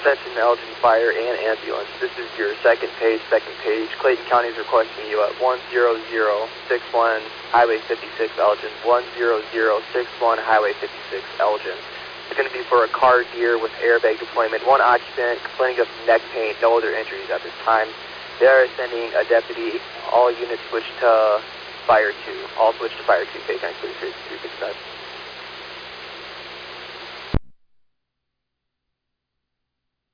Attention Elgin Fire and Ambulance. This is your second page. Clayton County is requesting you at 10061 Highway 56 Elgin. 10061 Highway 56 Elgin. It's going to be for a car gear with airbag deployment. One occupant complaining of neck pain, no other injuries at this time. They are sending a deputy. All units switch to Fire 2. All switch to Fire 2. Clayton County 367.